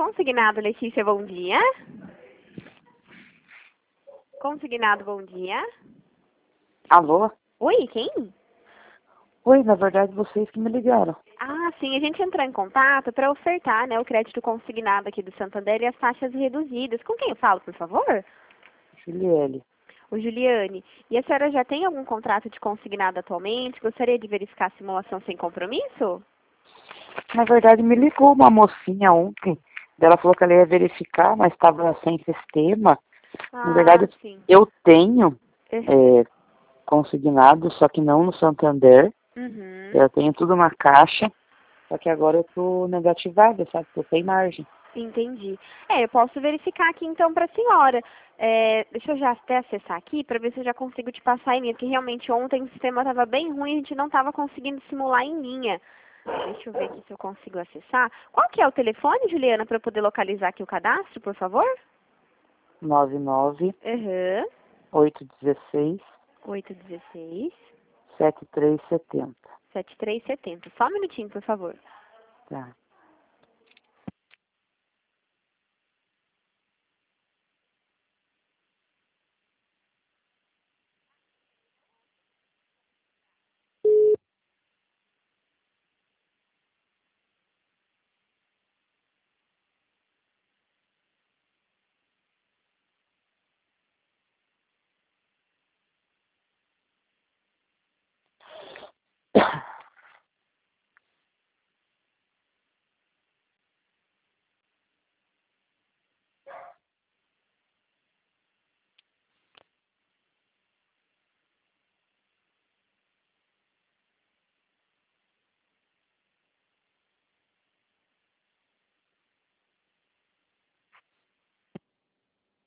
Consignado, Letícia, bom dia. Consignado, bom dia. Alô? Oi, quem? Oi, na verdade, vocês que me ligaram. Ah, sim, a gente entrou em contato para ofertar, né, o crédito consignado aqui do Santander e as taxas reduzidas. Com quem eu falo, por favor? Juliele. O Juliane. E a senhora já tem algum contrato de consignado atualmente? Gostaria de verificar a simulação sem compromisso? Na verdade, me ligou uma mocinha ontem. Ela falou que ela ia verificar, mas estava sem sistema. Na Ah, verdade, sim. eu tenho Uhum. consignado, só que não no Santander. Uhum. Eu tenho tudo uma caixa, só que agora eu tô negativada, sabe? Tô sem margem. Entendi. Eu posso verificar aqui então para a senhora. Deixa eu já até acessar aqui para ver se eu já consigo te passar em linha, porque realmente ontem o sistema estava bem ruim e a gente não estava conseguindo simular em linha. Deixa eu ver aqui se eu consigo acessar. Qual que é o telefone, Juliana, para eu poder localizar aqui o cadastro, por favor? 99 Aham. 816 816 7370. 7370. Só um minutinho, por favor. Tá.